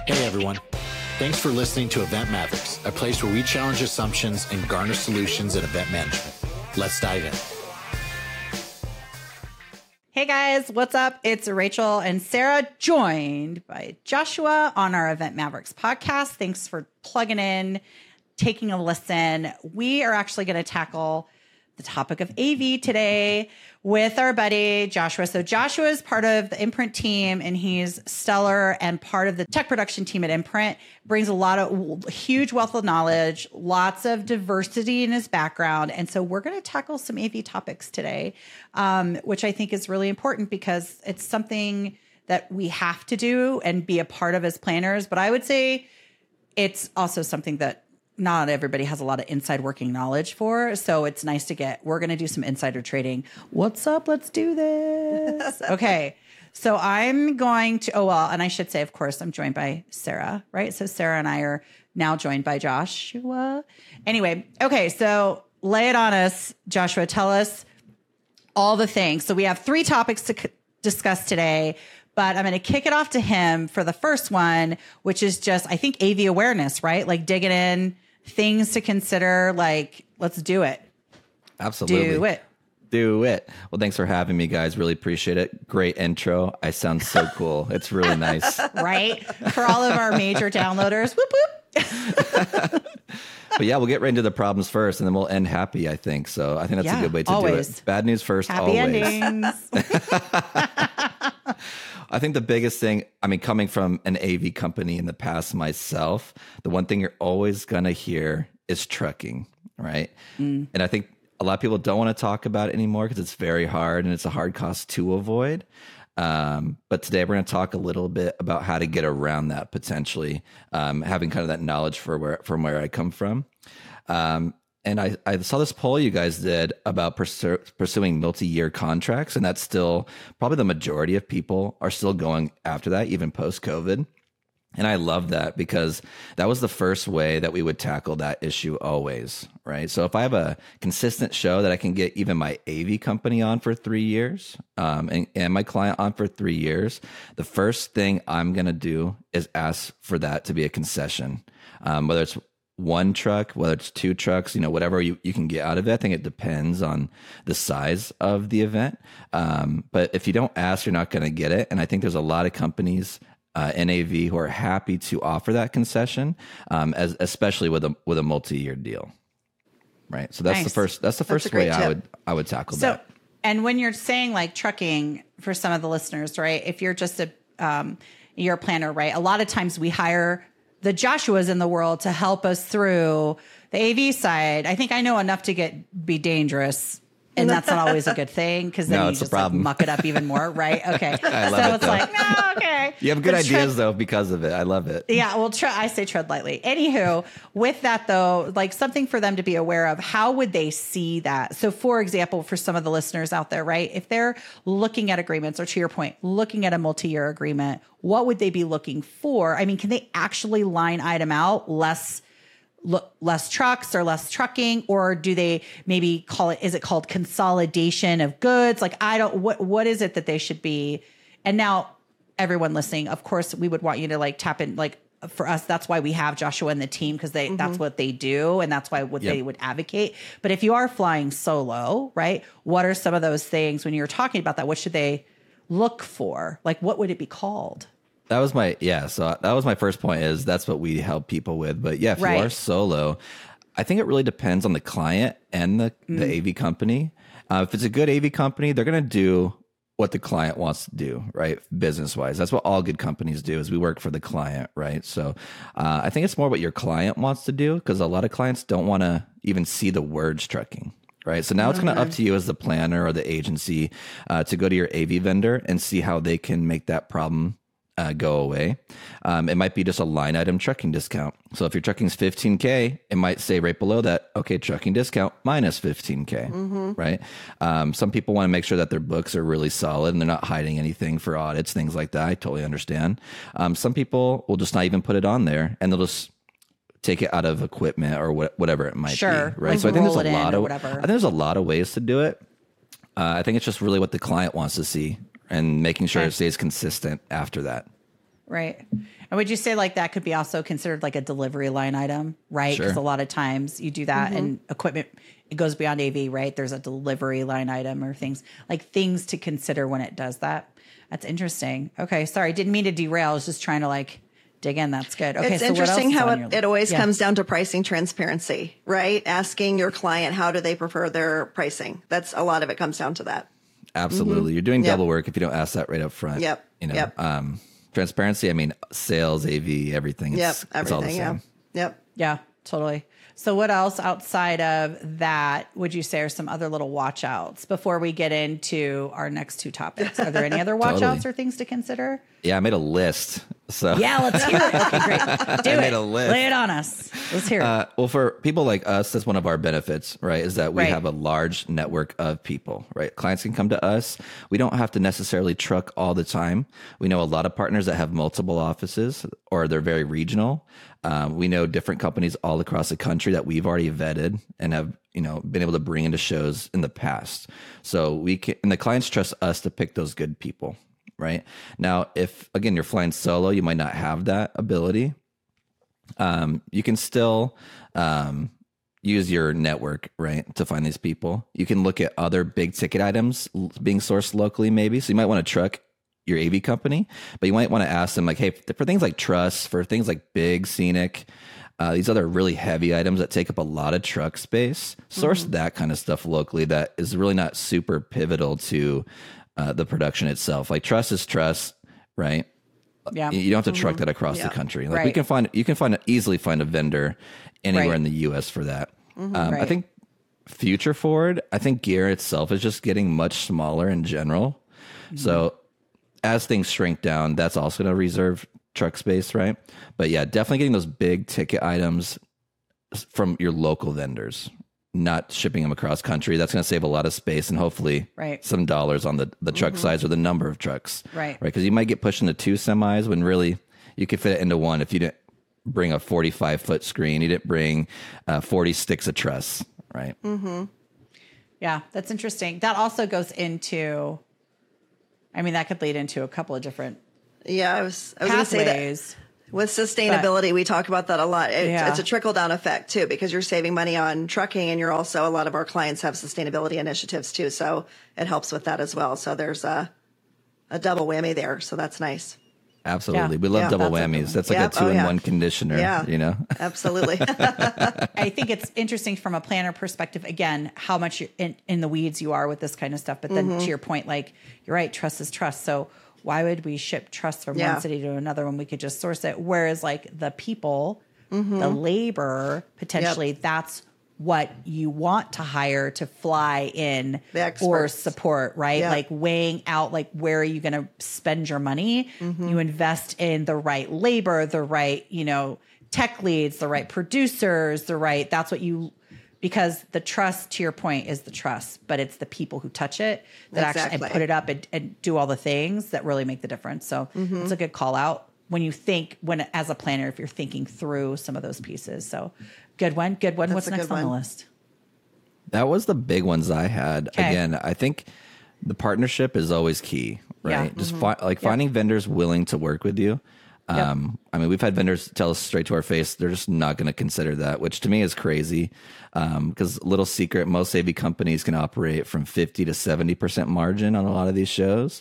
Hey everyone. Thanks for listening to Event Mavericks, a place where we challenge assumptions and garner solutions in event management. Let's dive in. Hey guys, what's up? It's Rachel and Sarah, joined by Joshua on our Event Mavericks podcast. Thanks for plugging in, taking a listen. We are actually going to tackle the topic of AV today with our buddy Joshua. So Joshua is part of the Imprint team, and he's stellar and part of the tech production team at Imprint. Brings a lot of huge wealth of knowledge, lots of diversity in his background. And so we're going to tackle some AV topics today, which I think is really important because it's something that we have to do and be a part of as planners. But I would say it's also something that not everybody has a lot of inside working knowledge for. So it's nice to we're going to do some insider trading. What's up? Let's do this. Okay. So I'm going to, and I should say, of course, I'm joined by Sarah, right? So Sarah and I are now joined by Joshua. Anyway. Okay. So lay it on us, Joshua. Tell us all the things. So we have 3 topics to discuss today, but I'm going to kick it off to him for the first one, which is just, I think, AV awareness, right? Like digging in, things to consider, like, let's do it. Absolutely. Do it. Well, thanks for having me, guys. Really appreciate it. Great intro. I sound so cool. It's really nice. Right? For all of our major downloaders. Whoop, whoop. But yeah, we'll get right into the problems first, and then we'll end happy, I think. So I think that's a good way to do it. Bad news first, happy always. Endings. I think the biggest thing, coming from an AV company in the past myself, the one thing you're always going to hear is trucking, right? And I think a lot of people don't want to talk about it anymore because it's very hard and it's a hard cost to avoid. But today we're going to talk a little bit about how to get around that potentially, having kind of that knowledge from where I come from. And I saw this poll you guys did about pursuing multi-year contracts, and that's still probably the majority of people are still going after that, even post-COVID. And I love that because that was the first way that we would tackle that issue always, right? So if I have a consistent show that I can get even my AV company on for 3 years and my client on for 3 years, the first thing I'm going to do is ask for that to be a concession, whether it's 1 truck, whether it's 2 trucks, whatever you can get out of it. I think it depends on the size of the event. But if you don't ask, you're not going to get it. And I think there's a lot of companies in AV who are happy to offer that concession, especially with a multi-year deal. Right. So that's nice. the first way I would tackle that. And when you're saying like trucking for some of the listeners, right? If you're just you're a planner, right? A lot of times we hire the Joshuas in the world to help us through the AV side. I think I know enough to be dangerous, and that's not always a good thing because then you just like, muck it up even more, right? Okay, I love it, it's like, no, okay. You have good ideas though because of it. I love it. Yeah, well, I say tread lightly. Anywho, with that though, like something for them to be aware of, how would they see that? So, for example, for some of the listeners out there, right, if they're looking at agreements, or to your point, looking at a multi-year agreement, what would they be looking for? I mean, can they actually line item out less trucks or less trucking, or do they maybe is it called consolidation of goods? Like, what is it that they should be? And now everyone listening, of course, we would want you to like tap in, like for us, that's why we have Joshua and the team, because that's what they do. And that's why they would advocate. But if you are flying solo, right, what are some of those things when you're talking about that? What should they look for? Like, what would it be called? So that was my first point, is that's what we help people with. But yeah, if you are solo, I think it really depends on the client and the AV company. If it's a good AV company, they're going to do what the client wants to do, right? Business wise. That's what all good companies do, is we work for the client, right? So I think it's more what your client wants to do, because a lot of clients don't want to even see the words trucking. Right. So now it's kind of up to you as the planner or the agency to go to your AV vendor and see how they can make that problem go away. It might be just a line item trucking discount. So if your trucking is $15K, it might say right below that, okay, trucking discount minus $15K, right? Some people want to make sure that their books are really solid and they're not hiding anything for audits, things like that. I totally understand. Some people will just not even put it on there, and they'll just take it out of equipment or whatever it might be, right? Like, so I think there's a lot of ways to do it. I think it's just really what the client wants to see, and making sure it stays consistent after that. Right. And would you say like that could be also considered like a delivery line item, right? Because Sure. a lot of times you do that and equipment, it goes beyond AV, right? There's a delivery line item or things to consider when it does that. That's interesting. Okay. Sorry. Didn't mean to derail. I was just trying to like dig in. That's good. Okay. It's so interesting what else how is on your it always Yeah. comes down to pricing transparency, right? Asking your client, how do they prefer their pricing? That's a lot of it comes down to that. Absolutely. You're doing Yep. double work if you don't ask that right up front. Yep. You know, Yep. Transparency, I mean, sales, AV, everything. It's, Yep. it's all the Everything. same. Yeah. Yep. Yeah, totally. So what else outside of that would you say are some other little watch outs before we get into our next two topics? Are there any other watch Totally. outs or things to consider? Yeah, I made a list. So Yeah, let's hear it. Okay, great. Do I it. made a list. Lay it on us. Let's hear it. Well, for people like us, that's one of our benefits, right? Is that we Right. have a large network of people, right? Clients can come to us. We don't have to necessarily truck all the time. We know a lot of partners that have multiple offices or they're very regional. We know different companies all across the country that we've already vetted and have, been able to bring into shows in the past. So we can, and the clients trust us to pick those good people, right? Now, if again, you're flying solo, you might not have that ability. You can still use your network, right, to find these people. You can look at other big ticket items being sourced locally, maybe. So you might want to truck your AV company, but you might want to ask them, like, hey, for things like truss, for things like big scenic, these other really heavy items that take up a lot of truck space, source that kind of stuff locally that is really not super pivotal to the production itself. Like truss is truss, right? Yeah. You don't have to truck that across the country. Like Right. you can easily find a vendor anywhere Right. in the US for that. I Right. think future forward, I think gear itself is just getting much smaller in general. So as things shrink down, that's also going to reserve truck space, right? But yeah, definitely getting those big ticket items from your local vendors, not shipping them across country. That's going to save a lot of space and hopefully Right. some dollars on the truck size or the number of trucks. Right. Because you might get pushed into 2 semis when really you could fit it into one if you didn't bring a 45-foot screen, you didn't bring 40 sticks of truss, right? Yeah, that's interesting. That also goes into, that could lead into a couple of different Yeah. I was going to say that. pathways. With sustainability, we talk about that a lot. Yeah. It's a trickle down effect too, because you're saving money on trucking, and you're also, a lot of our clients have sustainability initiatives too. So it helps with that as well. So there's a double whammy there. So that's nice. Absolutely. Yeah. We love Yeah, double that's a good whammies. one. That's like Yep. a 2-in-1 Yeah. conditioner, Yeah. Absolutely. I think it's interesting from a planner perspective, again, how much in the weeds you are with this kind of stuff. But then to your point, like, you're right, trust is trust. So why would we ship trust from Yeah. one city to another when we could just source it? Whereas like the people, the labor, potentially that's what you want to hire to fly in The or experts. support, right? Yeah. Like weighing out, like, where are you going to spend your money? You invest in the right labor, the right, tech leads, the right producers, that's what because the trust, to your point, is the trust, but it's the people who touch it that actually Exactly. and put it up and do all the things that really make the difference. So it's a good call out when you think, as a planner, if you're thinking through some of those pieces. So good one. What's a next good on the one. list? That was the big ones I had. Okay. Again, I think the partnership is always key, right? Yeah. Just finding vendors willing to work with you. We've had vendors tell us straight to our face they're just not going to consider that, which to me is crazy. Because little secret, most AV companies can operate from 50 to 70% margin on a lot of these shows.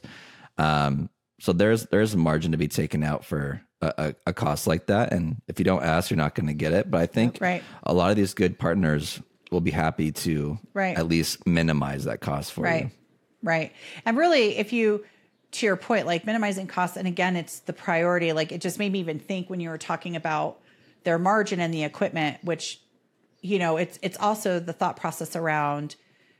So there's a margin to be taken out for a cost like that. And if you don't ask, you're not going to get it. But I think Right. a lot of these good partners will be happy to Right. at least minimize that cost for you. Right. And really, to your point, like minimizing costs, and again, it's the priority. Like, it just made me even think when you were talking about their margin and the equipment, which, it's also the thought process around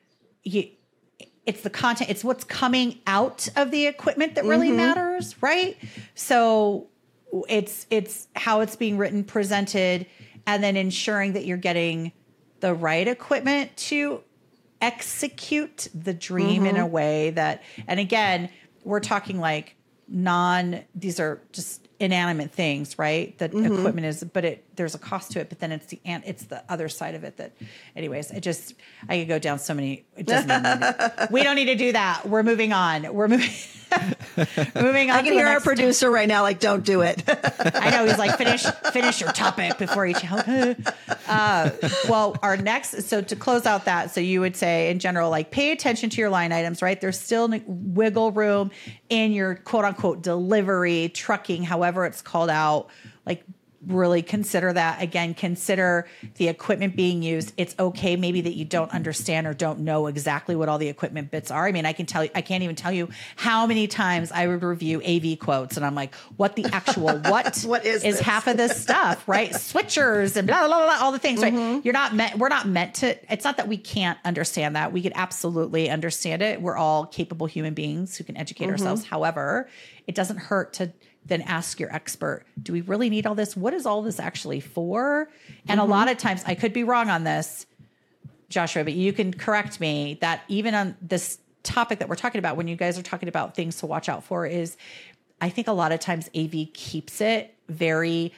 it's the content, it's what's coming out of the equipment that really matters, right? So it's how it's being written, presented, and then ensuring that you're getting the right equipment to execute the dream in a way that, and again, we're talking like these are just inanimate things, right? That equipment is, but there's a cost to it, but then it's the other side of it that, anyways, I could go down so many, it doesn't even we don't need to do that. We're moving on. Moving on. I can hear our producer right now, like, don't do it. I know, he's like, finish your topic before you well, our next, so to close out that, so you would say in general, like, pay attention to your line items, right? There's still wiggle room in your quote unquote delivery, trucking, however it's called out. Like, really consider that. Again, consider the equipment being used. It's okay maybe that you don't understand or don't know exactly what all the equipment bits are. I mean, I can't even tell you how many times I would review AV quotes and I'm like, what the actual, what is this? Half of this stuff, right? Switchers and blah, blah, blah, all the things, right? We're not meant to, it's not that we can't understand that. We could absolutely understand it. We're all capable human beings who can educate ourselves. However, it doesn't hurt to then ask your expert, do we really need all this? What is all this actually for? And a lot of times, I could be wrong on this, Joshua, but you can correct me, that even on this topic that we're talking about, when you guys are talking about things to watch out for, is I think a lot of times AV keeps it very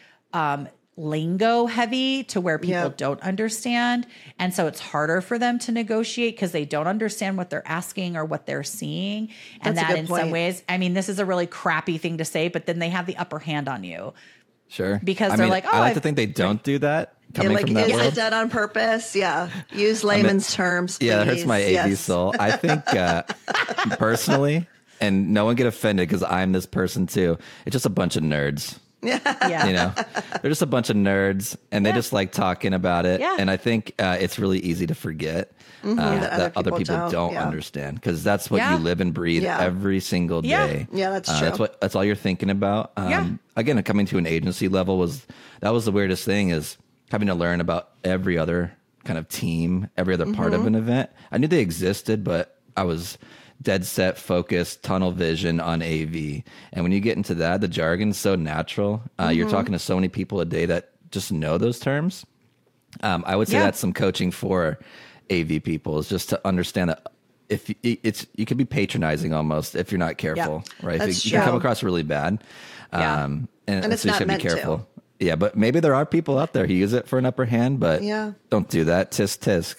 lingo heavy to where people don't understand. And so it's harder for them to negotiate because they don't understand what they're asking or what they're seeing. And that in some ways, I mean, this is a really crappy thing to say, but then they have the upper hand on you. Sure. Because they're like, oh, I like to think they don't do that. Coming from that is world. it done on purpose? Yeah. Use layman's terms, please. Yeah, that hurts my AV soul. I think personally, and no one get offended because I'm this person too, it's just a bunch of nerds. Yeah. You know, they're just a bunch of nerds and they just like talking about it. Yeah. And I think it's really easy to forget that other people don't understand, because that's what you live and breathe every single day. Yeah, that's true. That's all you're thinking about. Again, coming to an agency level was the weirdest thing, is having to learn about every other kind of team, every other part of an event. I knew they existed, but I was dead set, focused, tunnel vision on AV. And when you get into that, the jargon's so natural. You're talking to so many people a day that just know those terms. I would say that's some coaching for AV people, is just to understand that if you can be patronizing almost if you're not careful, right? You can come across really bad. And it's so you not should meant be careful. to. Yeah, but maybe there are people out there who use it for an upper hand, but don't do that. Tisk, tisk.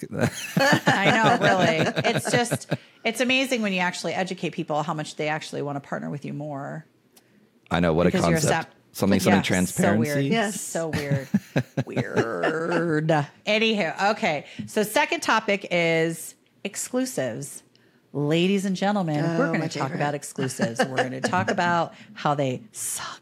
I know, really. It's amazing when you actually educate people how much they actually want to partner with you more. I know, what a concept. Something transparency. So weird. Yes. So weird. Weird. Anywho, okay. So second topic is exclusives. Ladies and gentlemen, we're going to talk about exclusives. We're going to talk about how they suck.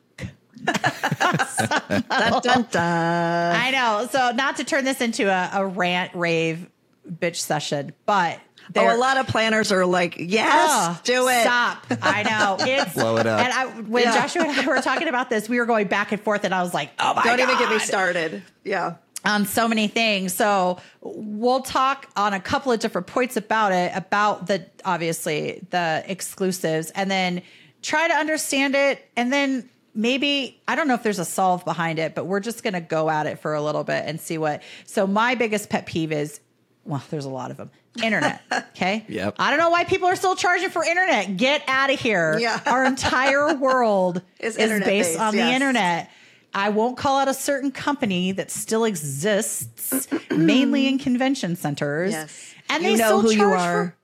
Dun, dun, dun. I know. So not to turn this into a rant, rave, bitch session, but a lot of planners are like, yes, do it. Stop. I know. It's blow it up. And when Joshua and I were talking about this, we were going back and forth, and I was like, oh my God. Don't even get me started. Yeah. On so many things. So we'll talk on a couple of different points about it, about obviously the exclusives, and then try to understand it. And then maybe, I don't know if there's a solve behind it, but we're just going to go at it for a little bit and see what. So my biggest pet peeve is, well, there's a lot of them. Internet. Okay. Yep. I don't know why people are still charging for internet. Get out of here. Yeah. Our entire world is based on the yes. internet. I won't call out a certain company that still exists, mainly in convention centers. Yes. And you they know still who charge you are.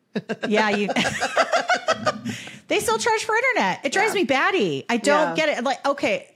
They still charge for internet. It drives me batty. I don't get it. Like, okay,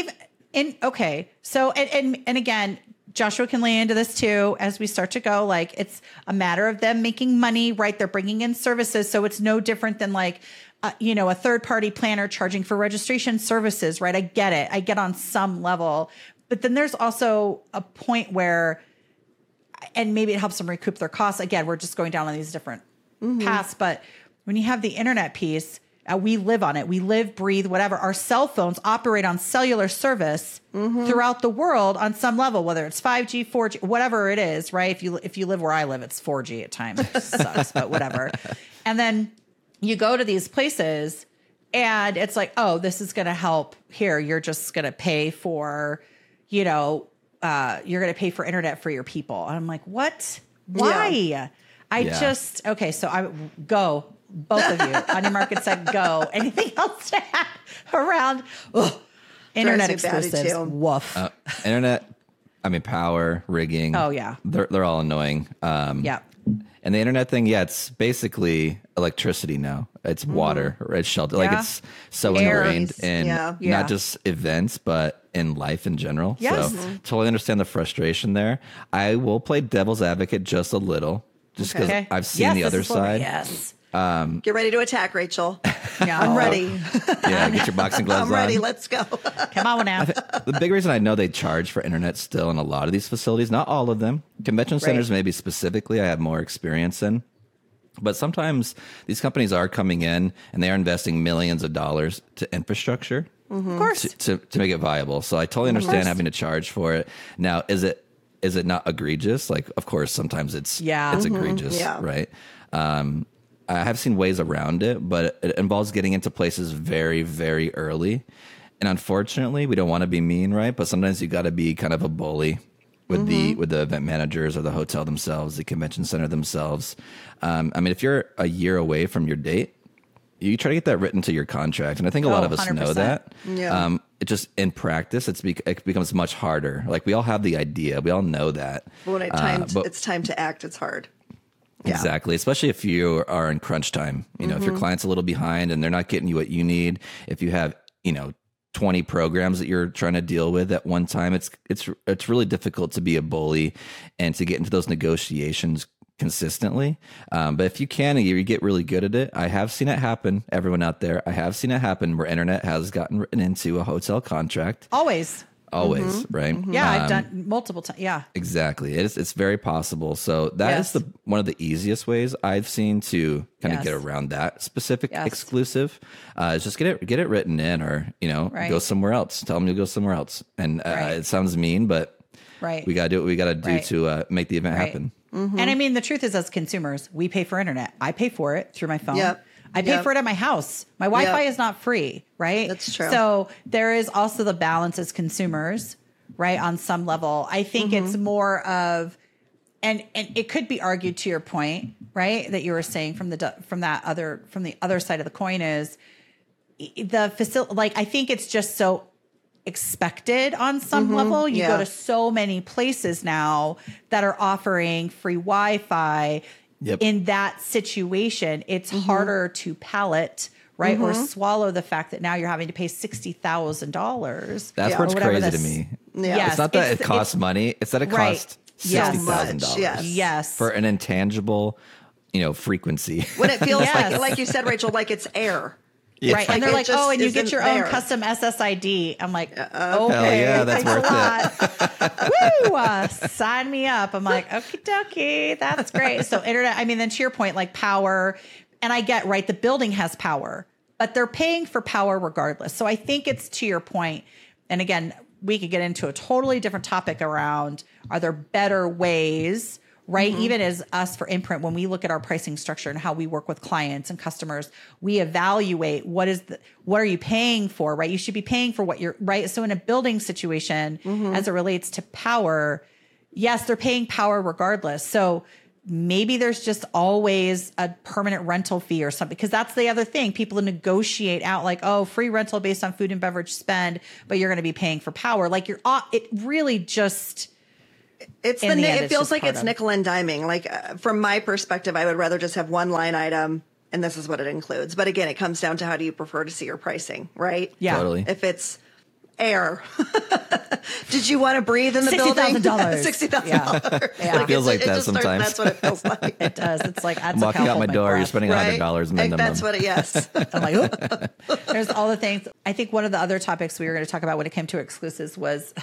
so and again, Joshua can lay into this too as we start to go. Like, it's a matter of them making money, right? They're bringing in services, so it's no different than like, a third party planner charging for registration services, right? I get it. I get on some level, but then there's also a point where, and maybe it helps them recoup their costs. Again, we're just going down on these different paths, but when you have the internet piece, we live on it. We live, breathe, whatever. Our cell phones operate on cellular service throughout the world on some level, whether it's 5G, 4G, whatever it is, right? If you live where I live, it's 4G at times. It sucks, but whatever. And then you go to these places and it's like, oh, this is going to help here. You're just going to pay for, you're going to pay for internet for your people. And I'm like, what? Why? Yeah. So I go. Both of you on your market set, go. Anything else to add around internet exclusives? Woof. Internet, power, rigging. Oh yeah, they're all annoying. And the internet thing, yeah, it's basically electricity now. It's water, or it's shelter. Like Yeah. it's so Air. ingrained in Yeah. Yeah. not just events, but in life in general. Yes. So totally understand the frustration there. I will play devil's advocate just a little, just because Okay. I've seen Yes, the this other is what- side. Yes. Get ready to attack, Rachel. Yeah. I'm ready. Yeah, get your boxing gloves I'm ready. on. Let's go. Come on now. The big reason I know they charge for internet still in a lot of these facilities, not all of them. Convention centers, maybe specifically, I have more experience in. But sometimes these companies are coming in and they are investing millions of dollars to infrastructure Of course. to make it viable. So I totally understand having to charge for it. Now, is it not egregious? Like, of course, sometimes it's egregious, Yeah. right? I have seen ways around it, but it involves getting into places very, very early. And unfortunately, we don't want to be mean, right? But sometimes you got to be kind of a bully with the event managers or the hotel themselves, the convention center themselves. I mean, if you're a year away from your date, you try to get that written to your contract, and I think a lot of us know 100%. that. Yeah. It just in practice, it becomes much harder. Like we all have the idea, we all know that. But when it's time to act, it's hard. Yeah. Exactly, especially if you are in crunch time. You know, if your client's a little behind and they're not getting you what you need, if you have 20 programs that you're trying to deal with at one time, it's really difficult to be a bully and to get into those negotiations consistently. But if you can and you get really good at it, I have seen it happen. Everyone out there, I have seen it happen where internet has gotten written into a hotel contract. Always. Right? Yeah, I've done multiple times. Yeah. Exactly. It's very possible. So that is Yes. one of the easiest ways I've seen to kind of Yes. get around that specific Yes. exclusive. Is just get it written in, or Right. go somewhere else. Tell them to go somewhere else. And Right. it sounds mean, but Right. we got to do what we got to do Right. to make the event Right. happen. And I mean, the truth is, as consumers, we pay for internet. I pay for it through my phone. Yep. I pay Yep. for it at my house. My Wi-Fi Yep. is not free, right? That's true. So there is also the balance as consumers, right? On some level, I think it's more of, and it could be argued to your point, right? That you were saying from the other side of the coin is the facility. Like, I think it's just so expected on some level. You Yeah. go to so many places now that are offering free Wi-Fi. Yep. In that situation, it's harder to palate, right? Or swallow the fact that now you're having to pay $60,000. That's Yeah. what's Or whatever crazy to this- me. Yeah. Yes, It's not that it it's- costs money. It's that it Right. costs Yes. $60,000 So much, yes. Yes. for an intangible, frequency. When it feels Yes. like you said, Rachel, like it's air. Right. And they're it like, just oh, and you get isn't your own there. custom SSID. I'm like, okay, Hell yeah, that's thanks a lot. Woo, sign me up. I'm like, okie dokie, that's great. So internet, I mean, then to your point, like power, and I get, right, the building has power, but they're paying for power regardless. So I think it's to your point, and again, we could get into a totally different topic around, are there better ways, right? Even as us for Imprint, when we look at our pricing structure and how we work with clients and customers, we evaluate what are you paying for, right? You should be paying for what you're, right? So in a building situation, as it relates to power, yes, they're paying power regardless. So maybe there's just always a permanent rental fee or something, because that's the other thing. People negotiate out like, oh, free rental based on food and beverage spend, but you're going to be paying for power. Like it really just, It's in the end, it it's feels just like part it's of- nickel and diming. Like from my perspective, I would rather just have one line item, and this is what it includes. But again, it comes down to how do you prefer to see your pricing, right? yeah. Totally. If it's air, did you want to breathe in the building? $60,000. $60,000. Yeah. It feels like that sometimes. That's what it feels like. It does. It's like, I'm walking out my door, you're spending Right? $100 Like, minimum. that's what it, yes. I'm like, oop. There's all the things. I think one of the other topics we were going to talk about when it came to exclusives was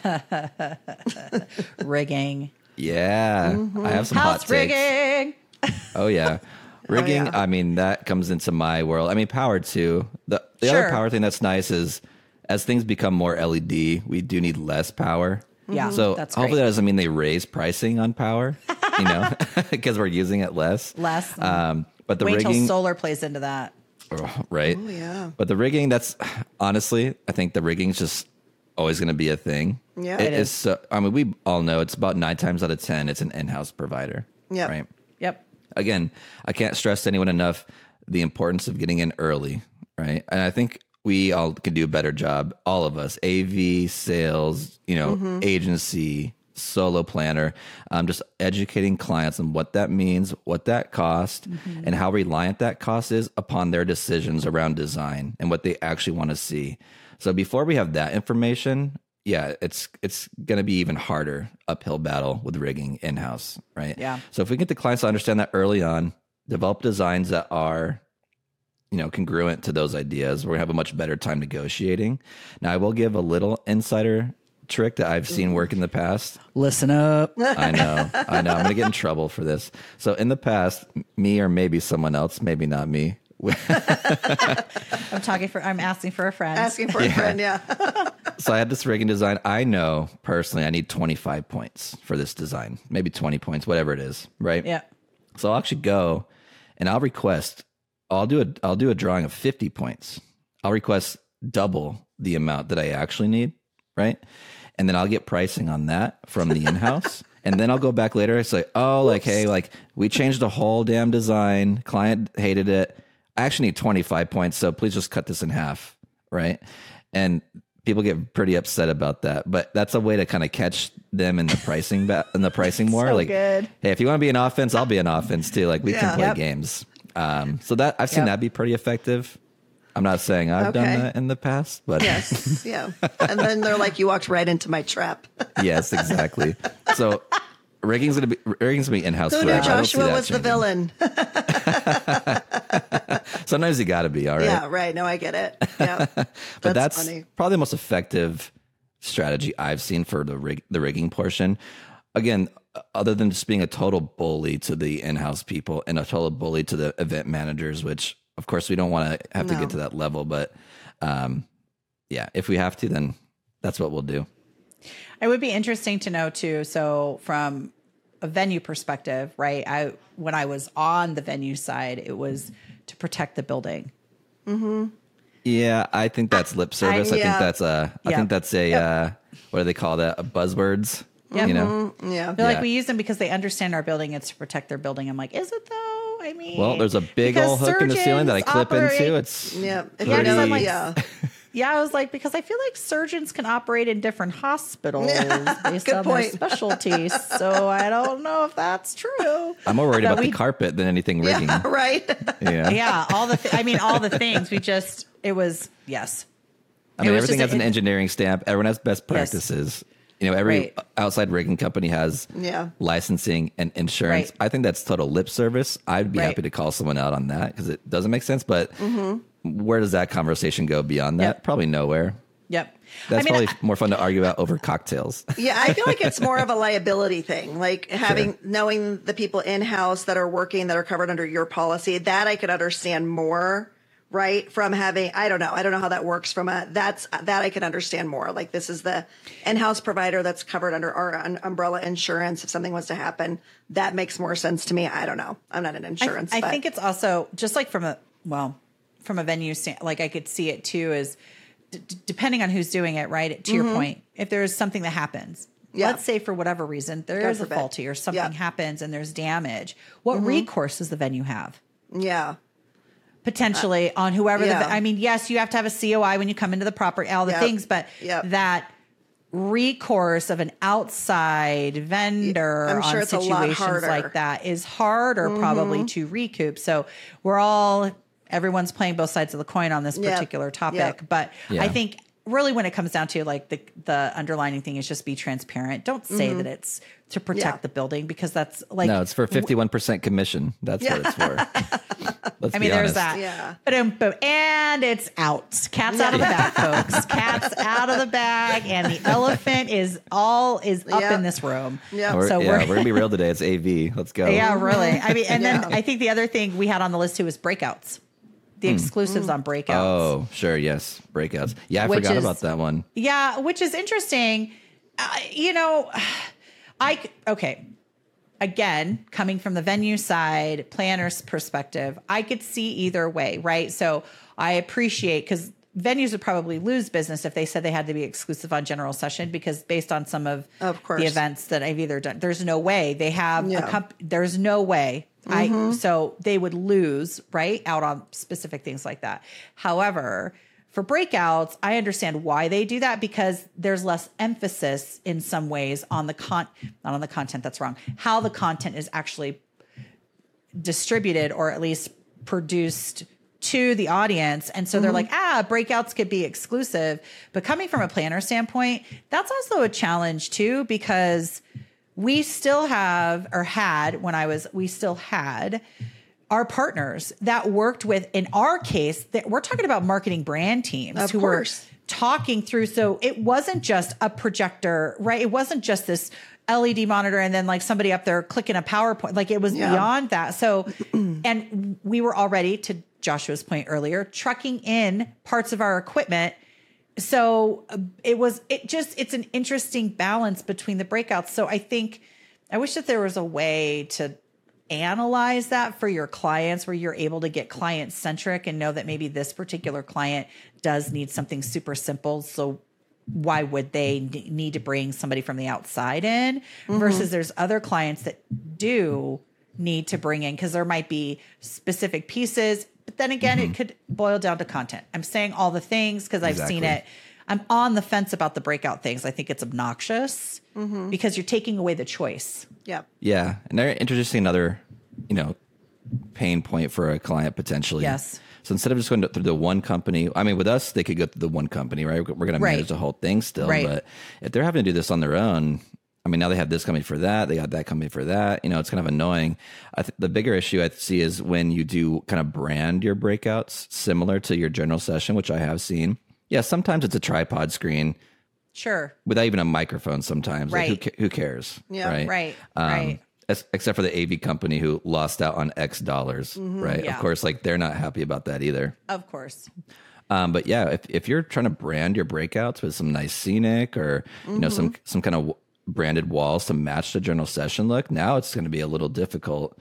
rigging. Yeah, I have some hot House takes. rigging. Oh yeah, rigging. yeah. I mean, that comes into my world. I mean, power too. The Sure. other power thing that's nice is as things become more LED, we do need less power. Yeah, So that's hopefully great. that doesn't mean they raise pricing on power, because we're using it less. Less. But the Wait rigging, till solar plays into that. right? Oh, yeah. But the rigging, that's honestly, I think the rigging's just always going to be a thing. Yeah. it It is. So, I mean, we all know it's about 9 times out of 10, it's an in-house provider. Yep. Right. Yep. Again, I can't stress to anyone enough the importance of getting in early, right? And I think we all can do a better job. All of us, AV, sales, agency, solo planner, just educating clients on what that means, what that cost, and how reliant that cost is upon their decisions around design and what they actually want to see. So before we have that information, yeah, it's going to be even harder uphill battle with rigging in-house, right? Yeah. So if we get the clients to understand that early on, develop designs that are, congruent to those ideas, we're going to have a much better time negotiating. Now, I will give a little insider trick that I've seen work in the past. Listen up. I know. I'm going to get in trouble for this. So in the past, me or maybe someone else, maybe not me. I'm asking for a friend. Asking for a friend, yeah. So I had this rigging design. I know personally I need 25 points for this design, maybe 20 points, whatever it is, right? Yeah. So I'll actually go and I'll request, I'll do a drawing of 50 points. I'll request double the amount that I actually need, right? And then I'll get pricing on that from the in-house. And then I'll go back later and say, hey, we changed the whole damn design. Client hated it. I actually need 25 points, so please just cut this in half, right? And people get pretty upset about that, but that's a way to kind of catch them in the pricing war. So like, good. Hey, if you want to be an offense, I'll be an offense too. Like we can play games. So that I've seen that be pretty effective. I'm not saying I've done that in the past, but yes, yeah. And then they're like, you walked right into my trap. Yes, exactly. So rigging's gonna be in-house. Who knew Joshua was the villain? Sometimes you got to be, all right. Yeah, right. No, I get it. Yeah, but that's funny. probably the most effective strategy I've seen for the rigging portion. Again, other than just being a total bully to the in-house people and a total bully to the event managers, which of course we don't want to have to get to that level, but if we have to, then that's what we'll do. It would be interesting to know too. So from a venue perspective, right? When I was on the venue side, it was to protect the building. Mm-hmm. Yeah, I think that's lip service. I think that's a what do they call that? A buzzwords. Yep. Yeah. They're like, we use them because they understand our building. It's to protect their building. I'm like, is it though? I mean, well, there's a big old hook in the ceiling that I clip into. It's Yeah, I was like, because I feel like surgeons can operate in different hospitals based on their specialties. So I don't know if that's true. I'm more worried about the carpet than anything rigging. Yeah, right. Yeah, all the things. It was, yes. I mean, everything has an engineering stamp. Everyone has best practices. Yes. Every outside rigging company has licensing and insurance. Right. I think that's total lip service. I'd be happy to call someone out on that because it doesn't make sense. But where does that conversation go beyond that? Yep. Probably nowhere. Yep. That's probably more fun to argue about over cocktails. Yeah, I feel like it's more of a liability thing. Like knowing the people in-house that are working that are covered under your policy, that I could understand more. Right. From having, I don't know how that works that I can understand more. Like this is the in-house provider that's covered under our umbrella insurance. If something was to happen, that makes more sense to me. I don't know. I'm not an insurance. I think it's also just like from a venue stand, like I could see it too is depending on who's doing it. Right. To your point, if there's something that happens, let's say for whatever reason, there is a faulty or something happens and there's damage. What recourse does the venue have? Yeah. Potentially on whoever yes, you have to have a COI when you come into the property, all the things, but that recourse of an outside vendor I'm sure on it's situations like that is harder probably to recoup. So everyone's playing both sides of the coin on this particular topic. But I think really when it comes down to like the underlining thing is just be transparent. Don't say that it's to protect the building because that's like no, it's for 51% commission. That's what it's for. Let's be honest. There's that. Yeah. And it's out. Cat's out of the bag, folks. Cat's out of the bag, and the elephant is up in this room. Yeah. We're gonna be real today. It's AV. Let's go. Yeah, really. I mean, and then I think the other thing we had on the list too was breakouts. The exclusives on breakouts. Oh, sure. Yes. Breakouts. Yeah. I forgot about that one. Yeah. Which is interesting. Again, coming from the venue side, planner's perspective, I could see either way. Right. So I appreciate because venues would probably lose business if they said they had to be exclusive on general session because based on some of the events that I've either done, there's no way they have there's no way. So they would lose out on specific things like that. However, For breakouts, I understand why they do that, because there's less emphasis in some ways on the not on the content, that's wrong, how the content is actually distributed or at least produced to the audience. And so they're like, breakouts could be exclusive. But coming from a planner standpoint, that's also a challenge too, because we still have, or had we still had our partners that worked with, in our case, that we're talking about marketing brand teams who were talking through. So it wasn't just a projector, right? It wasn't just this LED monitor and then like somebody up there clicking a PowerPoint. Like it was beyond that. So, and we were already, to Joshua's point earlier, trucking in parts of our equipment. So it's an interesting balance between the breakouts. So I wish that there was a way to analyze that for your clients where you're able to get client centric and know that maybe this particular client does need something super simple. So why would they need to bring somebody from the outside in versus there's other clients that do need to bring in, because there might be specific pieces. But then again, it could boil down to content. I'm saying all the things because I've seen it. I'm on the fence about the breakout things. I think it's obnoxious because you're taking away the choice. Yep. Yeah. And they're introducing another, pain point for a client potentially. Yes. So instead of just going through the one company, I mean, with us, they could go through the one company, right? We're going to manage the whole thing still. Right. But if they're having to do this on their own, I mean, now they have this company for that. They got that company for that. It's kind of annoying. The bigger issue I see is when you do kind of brand your breakouts similar to your general session, which I have seen. Yeah, sometimes it's a tripod screen. Sure. Without even a microphone sometimes. Right. Like, who cares? Yeah. Right. Right. Except for the AV company who lost out on X dollars, right? Yeah. Of course, like they're not happy about that either. Of course. But yeah, if you're trying to brand your breakouts with some nice scenic or, some kind of branded walls to match the general session look, now it's going to be a little difficult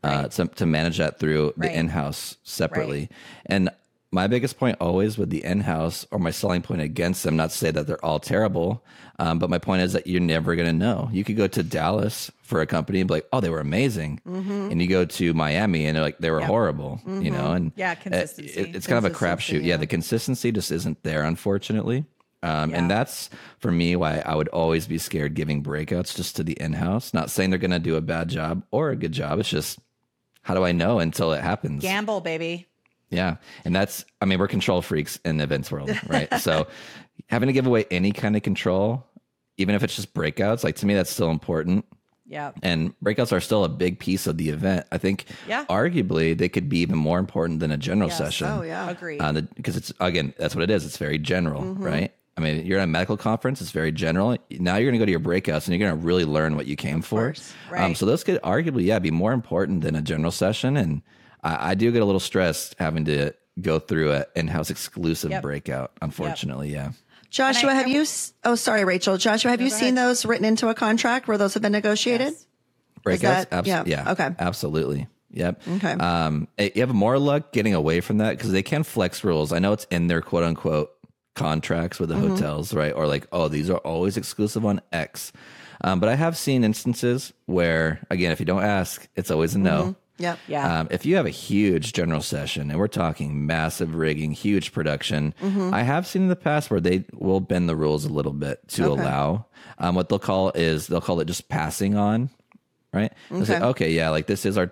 to manage that through the in-house separately. Right. And my biggest point always with the in-house, or my selling point against them, not to say that they're all terrible, but my point is that you're never going to know. You could go to Dallas for a company and be like, oh, they were amazing. And you go to Miami and they're like, they were horrible, and consistency. It's kind of a crapshoot. Yeah, the consistency just isn't there, unfortunately. And that's, for me, why I would always be scared giving breakouts just to the in-house. Not saying they're going to do a bad job or a good job. It's just, how do I know until it happens? Gamble, baby. Yeah. And we're control freaks in the events world, right? So having to give away any kind of control, even if it's just breakouts, like to me, that's still important. Yeah. And breakouts are still a big piece of the event. I think arguably they could be even more important than a general session. Oh, yeah. Agreed. Because it's, again, that's what it is. It's very general, right? I mean, you're at a medical conference, it's very general. Now you're going to go to your breakouts and you're going to really learn what you came for. Right. So those could arguably, be more important than a general session. And I do get a little stressed having to go through an in-house exclusive breakout, unfortunately. Yeah. Joshua, sorry, Rachel. Joshua, have you seen those written into a contract where those have been negotiated? Yes. Breakouts? Yeah. Okay. Absolutely. Yep. Okay. You have more luck getting away from that because they can flex rules. I know it's in their quote unquote contracts with the hotels, right? Or like, oh, these are always exclusive on X. But I have seen instances where, again, if you don't ask, it's always a no. Yep. Yeah. If you have a huge general session and we're talking massive rigging, huge production, I have seen in the past where they will bend the rules a little bit to allow what they'll call it just passing on, right? They'll say, okay, yeah, like this is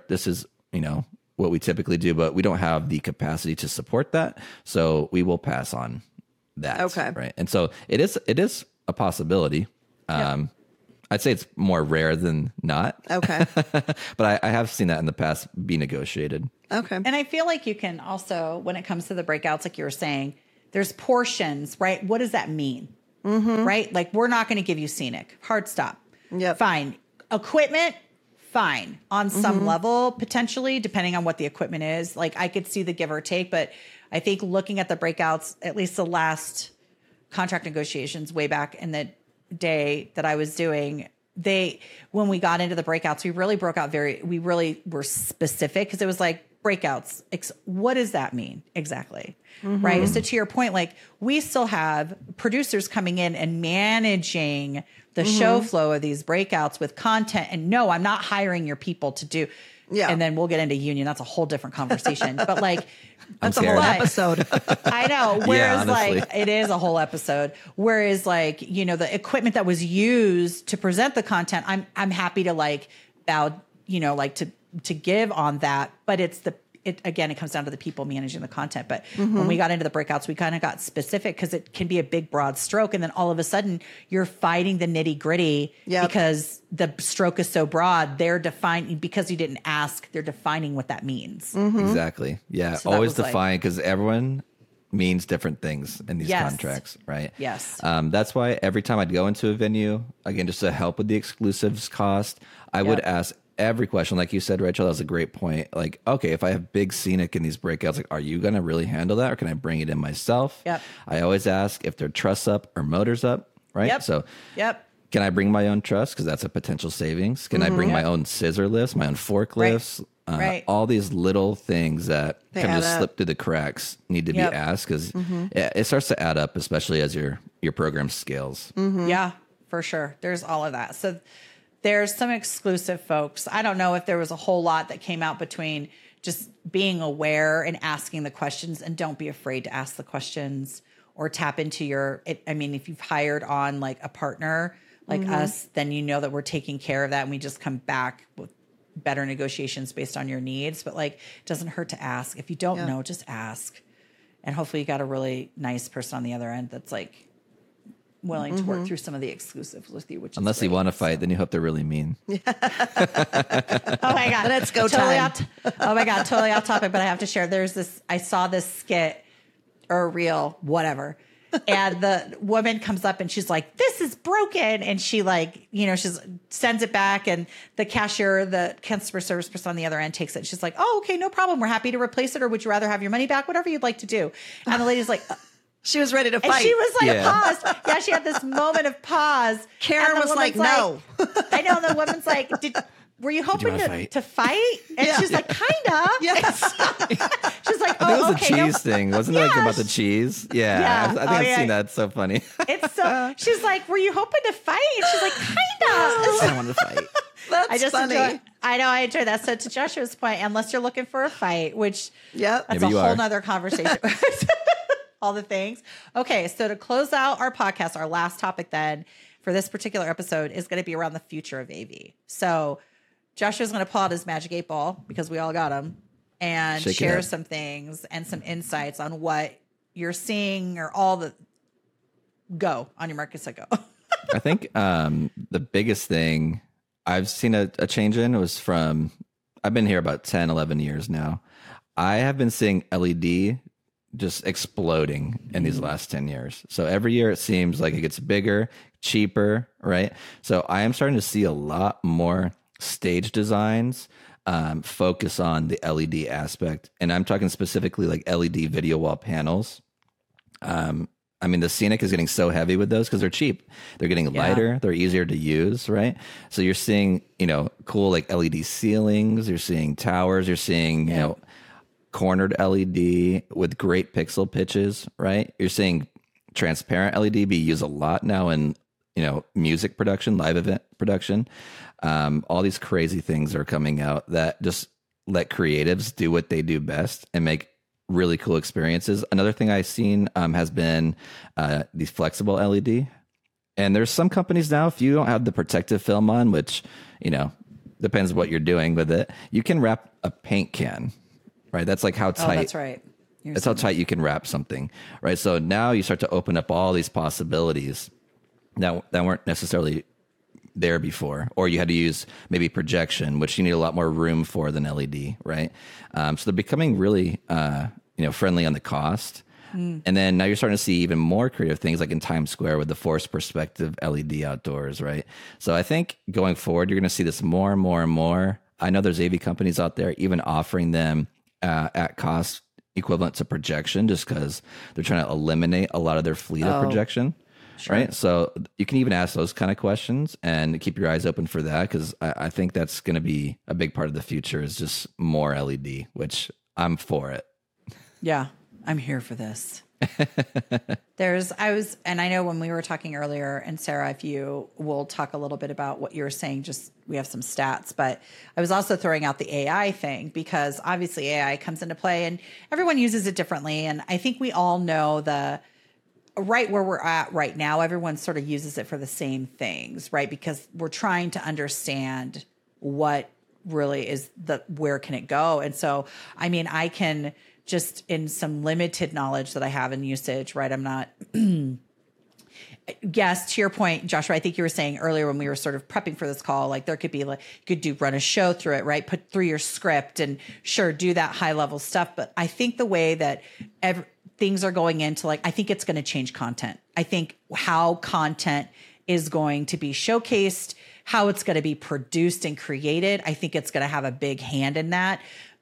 what we typically do, but we don't have the capacity to support that. So we will pass on that. Okay. Right. And so it is a possibility. I'd say it's more rare than not. Okay. But I have seen that in the past be negotiated. Okay. And I feel like you can also, when it comes to the breakouts, like you were saying, there's portions, right? What does that mean? Right? Like, we're not going to give you scenic. Hard stop. Yep. Fine. Equipment, fine. On some level, potentially, depending on what the equipment is. Like, I could see the give or take, but I think looking at the breakouts, at least the last contract negotiations way back in the day that I was doing, when we got into the breakouts, we really were specific because it was like breakouts. What does that mean exactly? Right. So to your point, like we still have producers coming in and managing the show flow of these breakouts with content. And no, I'm not hiring your people to do. Yeah. And then we'll get into union. That's a whole different conversation. But like, that's a whole episode. I know. Whereas honestly. like, it is a whole episode. Whereas like, you know, the equipment that was used to present the content, I'm happy to like bow, you know, like to give on that. But again, it comes down to the people managing the content. But when we got into the breakouts, we kind of got specific because it can be a big, broad stroke. And then all of a sudden you're fighting the nitty gritty because the stroke is so broad. They're defining, because you didn't ask, they're defining what that means. Exactly. Yeah. So that Always was define, because everyone means different things in these Yes. contracts, right? Yes. That's why every time I'd go into a venue, again, just to help with the exclusives cost, I would ask every question. Like you said, Rachel, that was a great point. Like, okay, if I have big scenic in these breakouts, like, are you going to really handle that, or can I bring it in myself? Yep. I always ask if their truss up or motors up, right? Yep. So Yep. can I bring my own truss? Because that's a potential savings. Can I bring my own scissor lifts, my own forklifts? Right. All these little things that They kind of add just up. slip through the cracks need to be Yep. asked, because it starts to add up, especially as your program scales. Yeah, for sure. There's all of that. So there's some exclusive folks. I don't know if there was a whole lot that came out between just being aware and asking the questions, and don't be afraid to ask the questions or tap into if you've hired on like a partner like us, then you know that we're taking care of that, and we just come back with better negotiations based on your needs. But like, it doesn't hurt to ask. If you don't know, just ask. And hopefully you got a really nice person on the other end that's like willing to work through some of the exclusives with you, which Unless is you great. want to fight, then you hope they're really mean. Oh my God. Let's go Totally time. oh my God. Totally off topic, but I have to share. I saw this skit or reel, whatever. And the woman comes up and she's like, this is broken. And she like, you know, sends it back, and the cashier, the customer service person on the other end takes it. She's like, oh, okay, no problem. We're happy to replace it. Or would you rather have your money back? Whatever you'd like to do. And the lady's like, She was ready to and fight. she was like, Yeah. paused. Yeah, she had this moment of pause. Karen And the was like, woman's no. I know. The woman's like, were you hoping wanna to fight? And she's like, kinda. Yes. She's like, I think it was oh, the okay. No. cheese thing. Wasn't it like about the Yes. cheese? Yeah. Yeah. I think Oh, I've yeah. seen that. It's so funny. It's so, she's like, were you hoping to fight? And she's like, kinda. I don't want to fight. That's I just funny. I enjoy that. So to Joshua's point, unless you're looking for a fight, which Yep. that's Maybe a you whole are. nother conversation. All the things. Okay, so to close out our podcast, our last topic then for this particular episode is going to be around the future of AV. So Joshua's going to pull out his magic 8-ball, because we all got them, and Shake it share up. some things and some insights on what you're seeing, or all the go on your mark, get set, go. I think the biggest thing I've seen a change in was from, I've been here about 10, 11 years now. I have been seeing LED just exploding in these last 10 years. So every year it seems like it gets bigger, cheaper, right? So I am starting to see a lot more stage designs focus on the LED aspect. And I'm talking specifically like LED video wall panels. I mean, the scenic is getting so heavy with those because they're cheap. They're getting lighter. They're easier to use, right? So you're seeing, cool like LED ceilings. You're seeing towers. You're seeing, cornered LED with great pixel pitches, right? You're seeing transparent LED be used a lot now in, music production, live event production. All these crazy things are coming out that just let creatives do what they do best and make really cool experiences. Another thing I've seen has been these flexible LED. And there's some companies now, if you don't have the protective film on, which, depends what you're doing with it, you can wrap a paint can, right? That's like how tight. Oh, that's right. That's how tight you can wrap something, right? So now you start to open up all these possibilities that weren't necessarily there before, or you had to use maybe projection, which you need a lot more room for than LED, right? So they're becoming really, friendly on the cost. And then now you're starting to see even more creative things like in Times Square with the forced perspective LED outdoors, right? So I think going forward, you're going to see this more and more and more. I know there's AV companies out there even offering them at cost equivalent to projection, just because they're trying to eliminate a lot of their fleet of projection. Sure. Right. So you can even ask those kind of questions and keep your eyes open for that, because I think that's going to be a big part of the future, is just more LED, which I'm for it. Yeah, I'm here for this. And I know when we were talking earlier, and Sarah, if you will talk a little bit about what you were saying, just we have some stats, but I was also throwing out the AI thing because obviously AI comes into play and everyone uses it differently. And I think we all know right where we're at right now, everyone sort of uses it for the same things, right? Because we're trying to understand what really is where can it go? And so, I mean, I can just in some limited knowledge that I have in usage, right? I'm not, yes, to your point, Joshua, I think you were saying earlier when we were sort of prepping for this call, like there could be like, you could run a show through it, right? Put through your script and sure, do that high level stuff. But I think the way that things are going into I think it's going to change content. I think how content is going to be showcased, how it's going to be produced and created. I think it's going to have a big hand in that.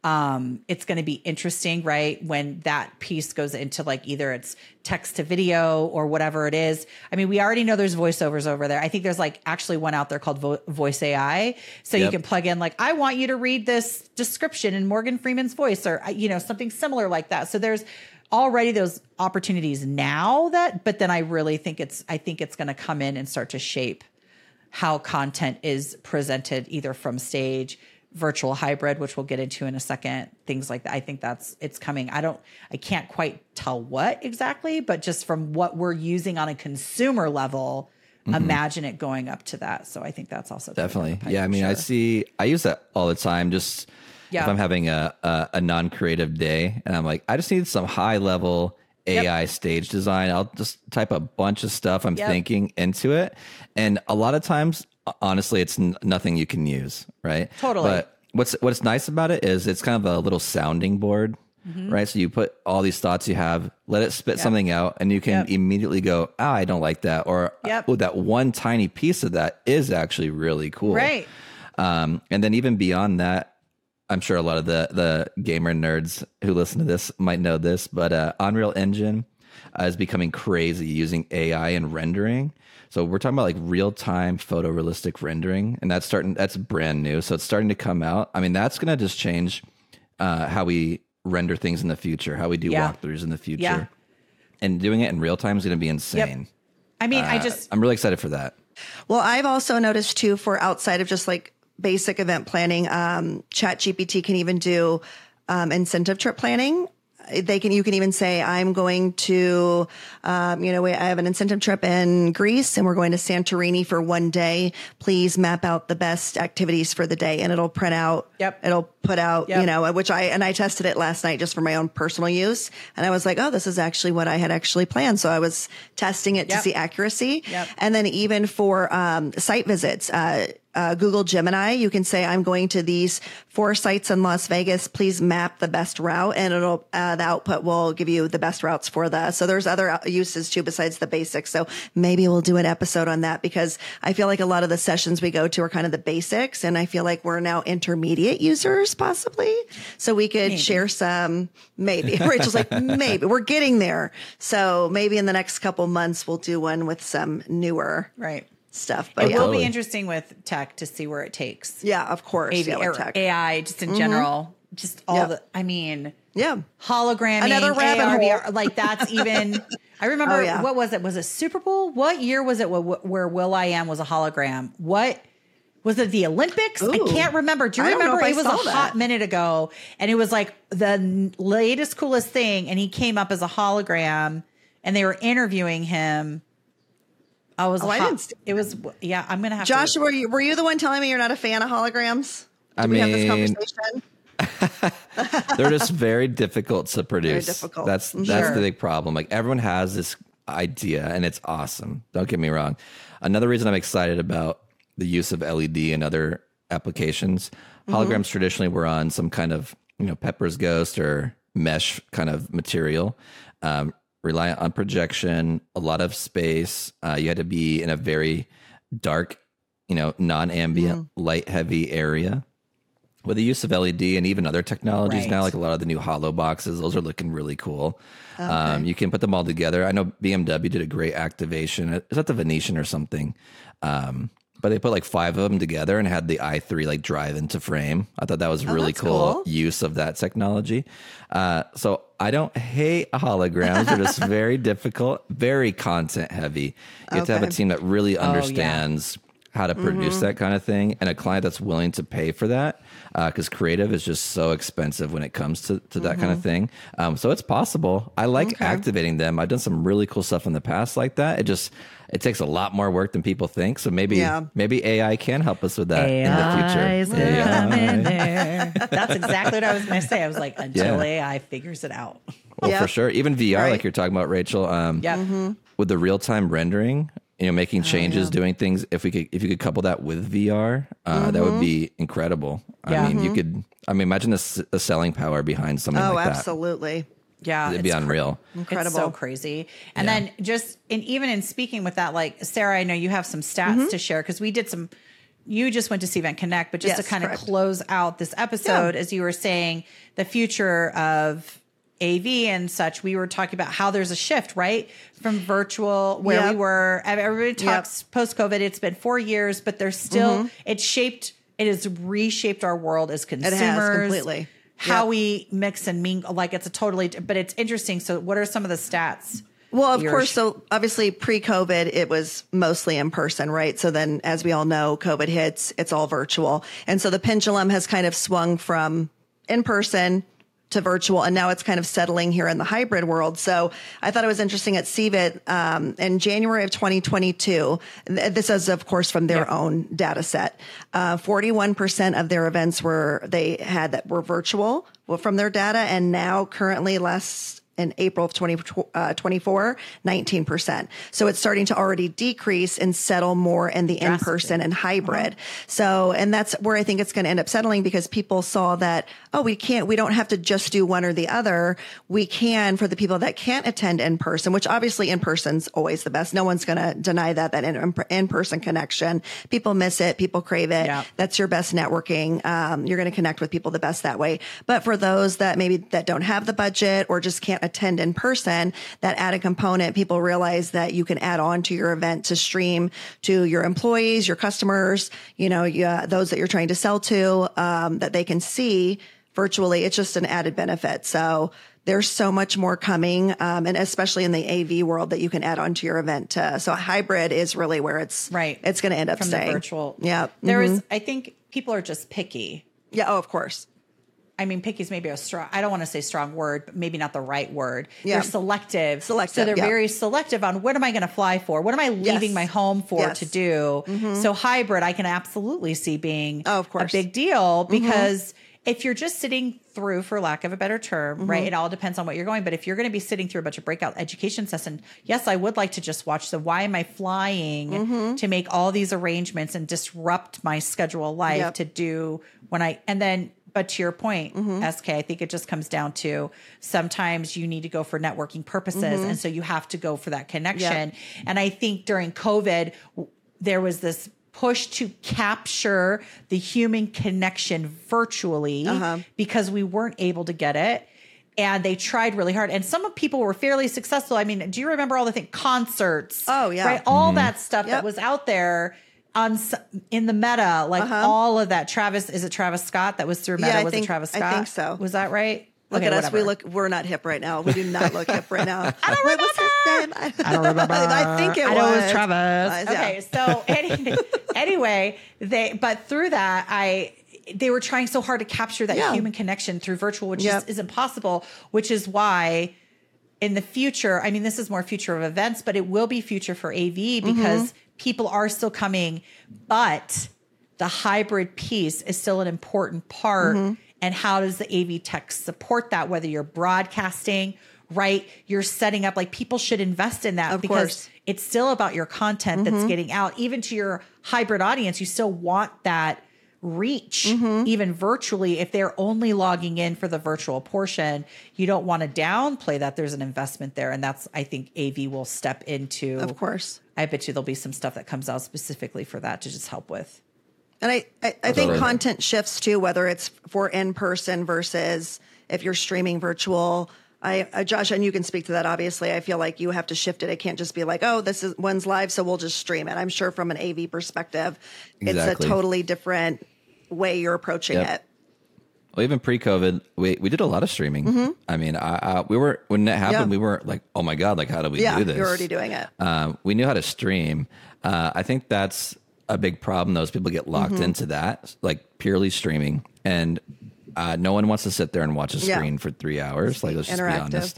It's going to be interesting, right? When that piece goes into either it's text to video or whatever it is. I mean, we already know there's voiceovers over there. I think there's actually one out there called Voice AI. So you can plug in I want you to read this description in Morgan Freeman's voice or, something similar like that. So there's already those opportunities now but then I really think it's going to come in and start to shape how content is presented either from stage, virtual hybrid, which we'll get into in a second, things like that. I think it's coming. I can't quite tell what exactly, but just from what we're using on a consumer level, imagine it going up to that. So I think that's also definitely. Yeah. I mean, sure. I use that all the time. Just if I'm having a non-creative day and I'm I just need some high level AI stage design. I'll just type a bunch of stuff I'm thinking into it. And a lot of times, honestly, it's nothing you can use, right? Totally. But what's nice about it is it's kind of a little sounding board, right? So you put all these thoughts you have, let it spit something out, and you can immediately go, I don't like that. Or, oh, that one tiny piece of that is actually really cool. Right. And then even beyond that, I'm sure a lot of the gamer nerds who listen to this might know this, but Unreal Engine is becoming crazy using AI and rendering. So we're talking about real-time photorealistic rendering, and that's brand new. So it's starting to come out. I mean, that's going to just change how we render things in the future, how we do walkthroughs in the future. Yeah. And doing it in real time is going to be insane. Yep. I mean, I'm really excited for that. Well, I've also noticed too, for outside of just basic event planning, ChatGPT can even do incentive trip planning. You can even say, I'm going to, I have an incentive trip in Greece and we're going to Santorini for one day. Please map out the best activities for the day. And it'll print out, it'll put out, which I tested it last night just for my own personal use. And I was like, oh, this is actually what I had actually planned. So I was testing it to see accuracy. And then even for site visits, Google Gemini, you can say, I'm going to these 4 sites in Las Vegas. Please map the best route. And it'll, the output will give you the best routes for that. So there's other uses too, besides the basics. So maybe we'll do an episode on that because I feel like a lot of the sessions we go to are kind of the basics. And I feel like we're now intermediate users possibly. So we could share some, maybe. Rachel's like, maybe we're getting there. So maybe in the next couple months, we'll do one with some newer stuff. But it will be interesting with tech to see where it takes. Yeah, of course. Tech. AI, just in general, just all hologramming, another rabbit hole. VR, that's even. I remember what was it? Was it Super Bowl? What year was it where Will.i.am was a hologram? What was it? The Olympics? Ooh, I can't remember. Do you remember? It was a hot minute ago, and it was the latest, coolest thing. And he came up as a hologram, and they were interviewing him. I didn't. It was, I'm going to have Joshua, were you the one telling me you're not a fan of holograms? Did we have this conversation? They're just very difficult to produce. Very difficult. That's the big problem. Everyone has this idea and it's awesome. Don't get me wrong. Another reason I'm excited about the use of LED and other applications, holograms traditionally were on some kind of, Pepper's Ghost or mesh kind of material. Reliant on projection, a lot of space. You had to be in a very dark, non-ambient, light-heavy area. With the use of LED and even other technologies now, like a lot of the new Holo boxes, those are looking really cool. Okay. You can put them all together. I know BMW did a great activation. Is that the Venetian or something? but they put like 5 of them together and had the i3 like drive into frame. I thought that was really cool use of that technology. So I don't hate holograms. They're just very difficult, very content heavy. You have to have a team that really understands how to produce that kind of thing, and a client that's willing to pay for that, because creative is just so expensive when it comes to that kind of thing. So it's possible. I like activating them. I've done some really cool stuff in the past like that. It takes a lot more work than people think. So maybe AI can help us with that in the future. AI. That's exactly what I was going to say. I was like, until AI figures it out. Well, for sure. Even VR, like you're talking about, Rachel, with the real-time rendering, making changes, doing things. If you could couple that with VR, that would be incredible. I mean, imagine the selling power behind something like that. Oh, absolutely. Yeah. It'd be unreal. Incredible. It's so crazy. And then even in speaking with that, like Sarah, I know you have some stats to share, because you just went to Cvent Connect, but just to kind of close out this episode, as you were saying, the future of AV and such, we were talking about how there's a shift, right? From virtual, where we were, everybody talks post-COVID, it's been 4 years, but there's still, it has reshaped our world as consumers. It has completely. How we mix and mingle, like it's but it's interesting. So what are some of the stats? Well, of course. So obviously pre-COVID, it was mostly in person, right? So then as we all know, COVID hits, it's all virtual. And so the pendulum has kind of swung from in person to virtual, and now it's kind of settling here in the hybrid world. So I thought it was interesting at CVIT in January of 2022. This is, of course, from their own data set. 41% of their events were virtual from their data, and now currently in April of 2024, 19%. So it's starting to already decrease and settle more in the in-person and hybrid. So, and that's where I think it's going to end up settling, because people saw that, we don't have to just do one or the other. We can, for the people that can't attend in person, which obviously in person's always the best. No one's going to deny that in-person connection. People miss it. People crave it. Yeah. That's your best networking. You're going to connect with people the best that way. But for those that don't have the budget or just can't attend in person, that added component, people realize that you can add on to your event to stream to your employees, your customers, those that you're trying to sell to, that they can see virtually. It's just an added benefit. So there's so much more coming, and especially in the AV world, that you can add on to your event. So hybrid is really where it's going to end up from staying. The virtual. Yeah. I think people are just picky. Yeah. Oh, of course. I mean, picky is maybe I don't want to say strong word, but maybe not the right word. Yeah. They're selective. So they're very selective on what am I going to fly for? What am I leaving my home for to do? So hybrid, I can absolutely see being a big deal, because if you're just sitting through, for lack of a better term, right? It all depends on what you're going. But if you're going to be sitting through a bunch of breakout education sessions, yes, I would like to just watch. So why am I flying to make all these arrangements and disrupt my schedule life to do but to your point, SK, I think it just comes down to sometimes you need to go for networking purposes. And so you have to go for that connection. And I think during COVID, there was this push to capture the human connection virtually because we weren't able to get it. And they tried really hard. And some people were fairly successful. I mean, do you remember all the concerts? Oh, yeah. Right? All that stuff that was out there in the Meta, like all of that. Is it Travis Scott that was through Meta? Yeah, it Travis Scott? I think so. Was that right? Look at us. We're not hip right now. We do not look hip right now. I don't remember. What's his name? I don't remember. I think it was. I know it was Travis. Okay. So anyway, but through that, they were trying so hard to capture that human connection through virtual, which is impossible, which is why in the future, I mean, this is more future of events, but it will be future for AV because people are still coming, but the hybrid piece is still an important part. And how does the AV tech support that? Whether you're broadcasting, right? You're setting up, like people should invest in that because it's still about your content that's getting out. Even to your hybrid audience, you still want that reach, even virtually. If they're only logging in for the virtual portion, you don't want to downplay that there's an investment there. And that's, I think AV will step into. Of course. I bet you there'll be some stuff that comes out specifically for that to just help with. And I think content shifts too, whether it's for in person versus if you're streaming virtual. Josh, and you can speak to that. Obviously, I feel like you have to shift it. It can't just be like, oh, this is one's live, so we'll just stream it. I'm sure from an AV perspective, It's a totally different way you're approaching it. Well, even pre-COVID, we did a lot of streaming. I mean, we were, when that happened, we were like, oh my God, like, how do we do this? You're already doing it. We knew how to stream. I think that's a big problem. Those people get locked into that, like purely streaming. And no one wants to sit there and watch a screen for 3 hours. Like, let's just be honest.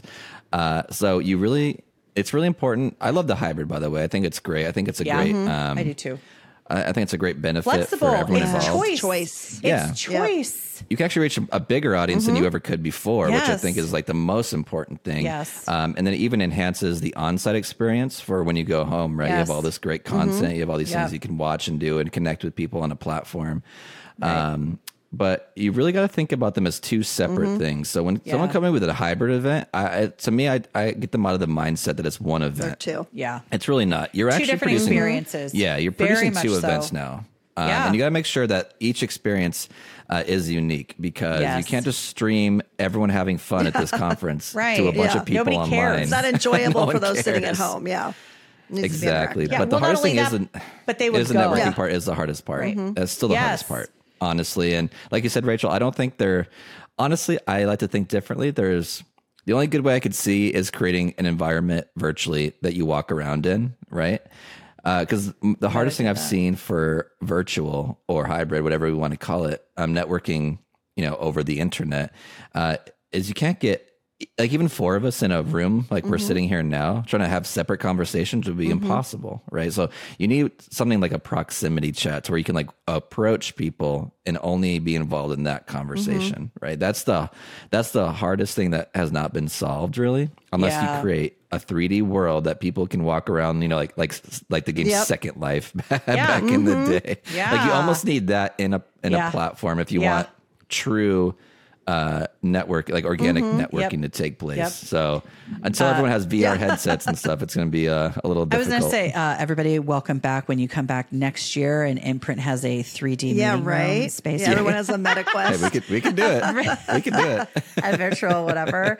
So it's really important. I love the hybrid, by the way. I think it's great. I think it's a great. I do too. I think it's a great benefit Flexible. for everyone It's involved. choice. Yeah. It's choice. You can actually reach a bigger audience than you ever could before, which I think is like the most important thing. Yes. And then it even enhances the on-site experience for when you go home, right? You have all this great content. You have all these things you can watch and do and connect with people on a platform. Right. But you really got to think about them as two separate things. So when someone comes in with a hybrid event, to me, I get them out of the mindset that it's one event. Two. Yeah. It's really not. You're Two actually different producing experiences. Yeah, you're Very producing much two so. events now. And you got to make sure that each experience is unique, because you can't just stream everyone having fun at this conference to a bunch of people Nobody online. cares. It's not enjoyable No for one those sitting at cares. home. Yeah. Exactly. Yeah, But the well, not hardest thing only that, but they would is the go. networking Yeah. part is the hardest part. Right. That's still the hardest part, honestly. And like you said, Rachel, I don't think honestly, I like to think differently. The only good way I could see is creating an environment virtually that you walk around in, right? Because the hardest thing I've seen for virtual or hybrid, whatever we want to call it, networking, over the internet, is you can't get, like, even four of us in a room, like we're sitting here now, trying to have separate conversations would be impossible, right? So you need something like a proximity chat to where you can like approach people and only be involved in that conversation, right? That's the hardest thing that has not been solved, really, unless you create a 3D world that people can walk around, like the game Second Life back in the day. Yeah. Like, you almost need that in a platform if you want true network, like organic networking to take place. So until everyone has VR headsets and stuff, it's going to be a little difficult. I was going to say, everybody, welcome back when you come back next year and Imprint has a 3D meeting room space. Yeah, everyone has a MetaQuest. Hey, we can do it. We can do it. A virtual whatever.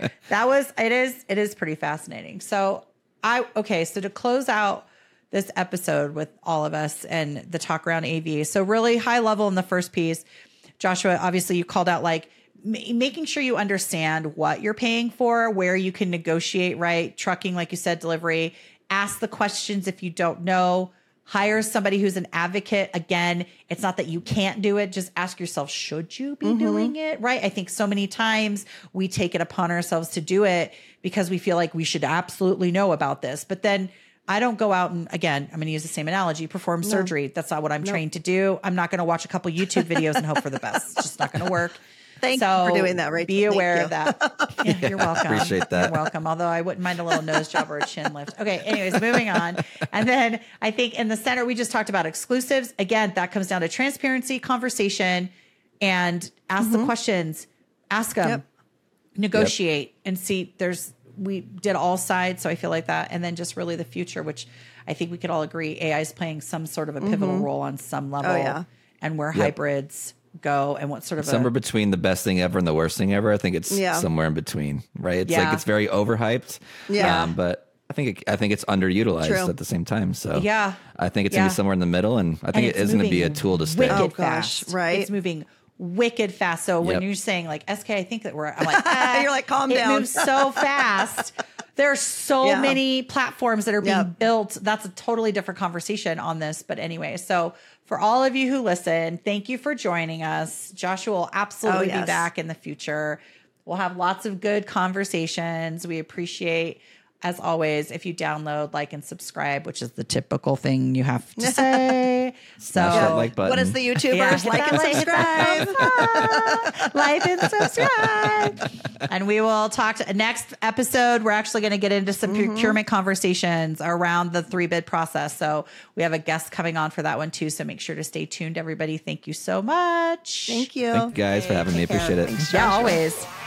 It is pretty fascinating. So so to close out this episode with all of us and the talk around AV. So really high level in the first piece, Joshua, obviously you called out like making sure you understand what you're paying for, where you can negotiate, right? Trucking, like you said, delivery, ask the questions if you don't know, hire somebody who's an advocate. Again, it's not that you can't do it. Just ask yourself, should you be doing it? Right. I think so many times we take it upon ourselves to do it because we feel like we should absolutely know about this. But then I don't go out and, again, I'm going to use the same analogy, perform surgery. That's not what I'm trained to do. I'm not going to watch a couple YouTube videos and hope for the best. It's just not going to work. Thank you for doing that, Rachel. Be aware of that. Yeah, you're welcome. Appreciate that. You're welcome. Although I wouldn't mind a little nose job or a chin lift. Okay. Anyways, moving on. And then I think in the center, we just talked about exclusives. Again, that comes down to transparency, conversation, and ask the questions. Ask them. Negotiate and see. We did all sides, so I feel like that. And then just really the future, which I think we could all agree AI is playing some sort of a pivotal role on some level. Oh, yeah. And where hybrids go and what sort of somewhere between the best thing ever and the worst thing ever. I think it's somewhere in between, right? It's like it's very overhyped. Yeah. But I think it's underutilized at the same time. So I think it's gonna be somewhere in the middle, and I think it is gonna be a tool to stay. Wicked fast, right? It's moving wicked fast. So when you're saying like SK, I think that I'm like, you're like, calm down. down. It moves so fast. There are so many platforms that are being built. That's a totally different conversation on this. But anyway, so for all of you who listen, thank you for joining us. Joshua will absolutely be back in the future. We'll have lots of good conversations. We appreciate, as always, if you download, like, and subscribe, which is the typical thing you have to say. Smash that like button. What is the YouTubers? Like and subscribe. Like and subscribe. And we will talk to next episode. We're actually going to get into some procurement conversations around the 3-bid process. So we have a guest coming on for that one too. So make sure to stay tuned, everybody. Thank you so much. Thank you. Thank you guys for having me. Appreciate it. Yeah, always.